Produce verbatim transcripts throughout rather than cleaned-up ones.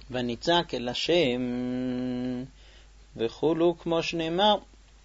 וניצק אל השם וכולו כמו שנאמר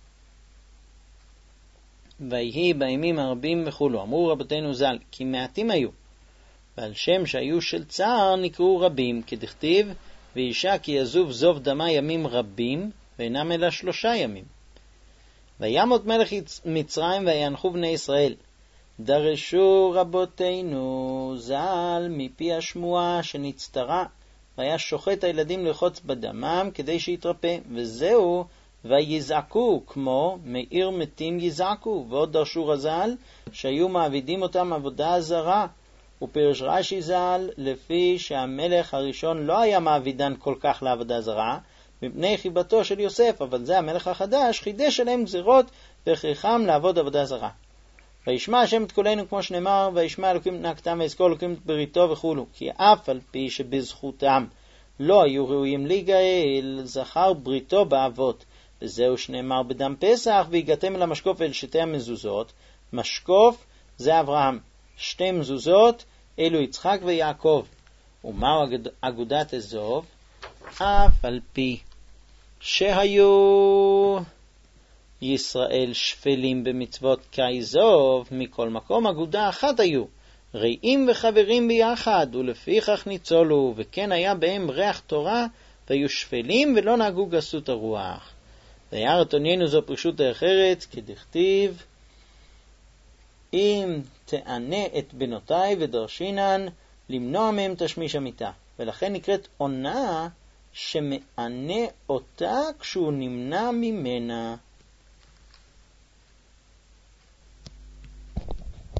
ויהי בימים הרבים וכולו. אמרו רבותינו ז"ל כי מעטים היו, ועל שם שהיו של צער נקראו רבים, כדכתיב ואישה כי יזוב זוב דמה ימים רבים ואינם אלא שלושה ימים. וימות מלך מצרים ויאנחו בני ישראל. דרשו רבותינו ז"ל מפי השמועה שנצטרה, והיה שוחט הילדים לחוץ בדמם כדי שיתרפא, וזהו ויזעקו כמו מעיר מתים יזעקו. ועוד דרשו רז"ל שהיו מעבידים אותם עבודה זרה, ופירש רש"י ז"ל לפי שהמלך הראשון לא היה מעבידן כל כך לעבודה זרה מפני חיבתו של יוסף, אבל זה המלך החדש חידש עליהם גזירות והכריחם לעבוד עבודה זרה. וישמע השם את קולנו כמו שנאמר וישמע אלוקים את נאקתם ויזכור אלוקים את בריתו וכולו, כי אף על פי שבזכותם לא היו ראויים להיגאל זכר בריתו באבות. וזהו שנאמר בדם פסח והגעתם אל המשקוף ואל שתי המזוזות. משקוף זה אברהם, שתי מזוזות אלו יצחק ויעקב. ומהו אגודת אזוב? אף על פי שהיו ישראל שפלים במצוות כאיזוב, מכל מקום אגודה אחת היו, רעים וחברים ביחד, ולפיכך ניצולו, וכן היה בהם ריח תורה, והיו שפלים ולא נהגו גסות הרוח. וירא תונינו זו פרישות האחרת, כדכתיב אם תענה את בנותיי ודרשינן למנוע מהם תשמיש המיטה. ולכן נקראת עונה שמענה אותה כשהוא נמנע ממנה.